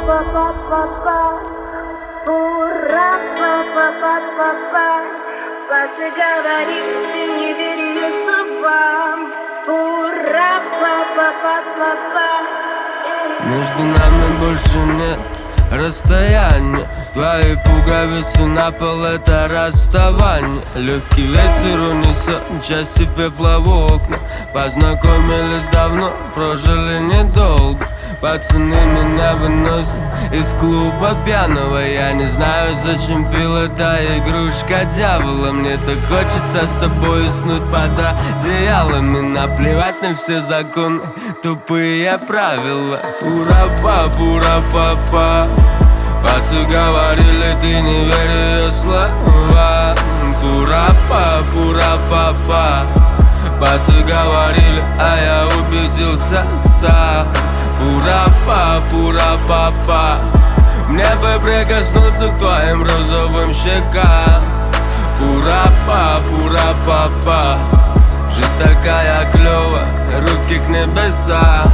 Ура, па-па-па-па-па. Папе говорит, ты не верь ее словам. Ура, па-па-па-па-па. Между нами больше нет расстояния. Твои пуговицы на пол — это расставание. Легкий ветер унесет части пепла в окна. Познакомились давно, прожили недолго. Пацаны меня выносят из клуба пьяного. Я не знаю, зачем пил, эта игрушка дьявола. Мне так хочется с тобой уснуть под одеялами. Наплевать на все законы, тупые правила. Пура-па, пура-па-па. Пацы говорили, ты не верь ее слова. Пура-па, пура-па-па. Пацы говорили, а я убедился сам. Пура-па, пура-па-па. Мне бы прикоснуться к твоим розовым щекам. Пура-па, пура-па-па. Жизнь такая клёвая, руки к небесам.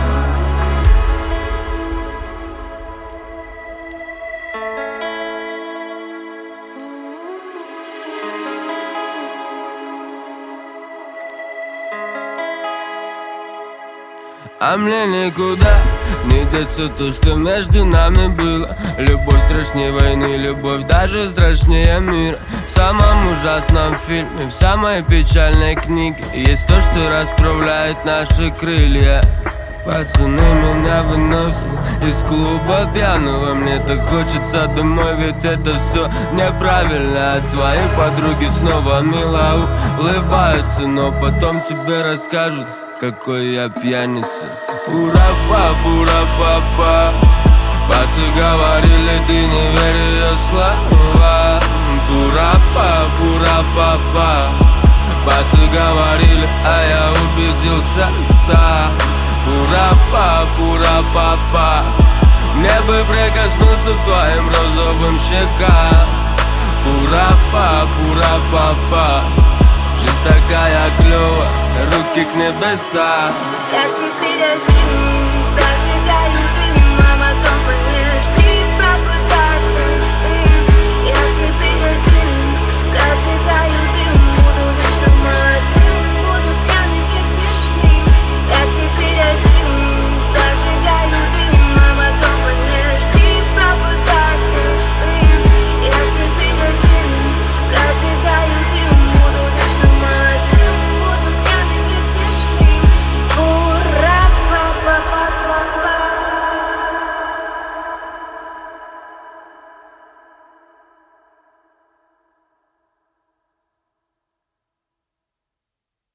А мне никуда не деться то, что между нами было. Любовь страшнее войны, любовь даже страшнее мира. В самом ужасном фильме, в самой печальной книге есть то, что расправляет наши крылья. Пацаны меня выносят из клуба пьяного. Мне так хочется домой, ведь это все неправильно. А твои подруги снова мило улыбаются, но потом тебе расскажут, какой я пьяница. Пура-па, пура-па-па. Пацы говорили, ты не верь ее слова. Пура-па, пура-па-па. Пацы говорили, а я убедился сам. Пура-па, пура-па-па. Мне бы прикоснуться к твоим розовым щекам. Пура-па, пура-па-па. Жизнь такая клёвая, руки к небесам. Я теперь один,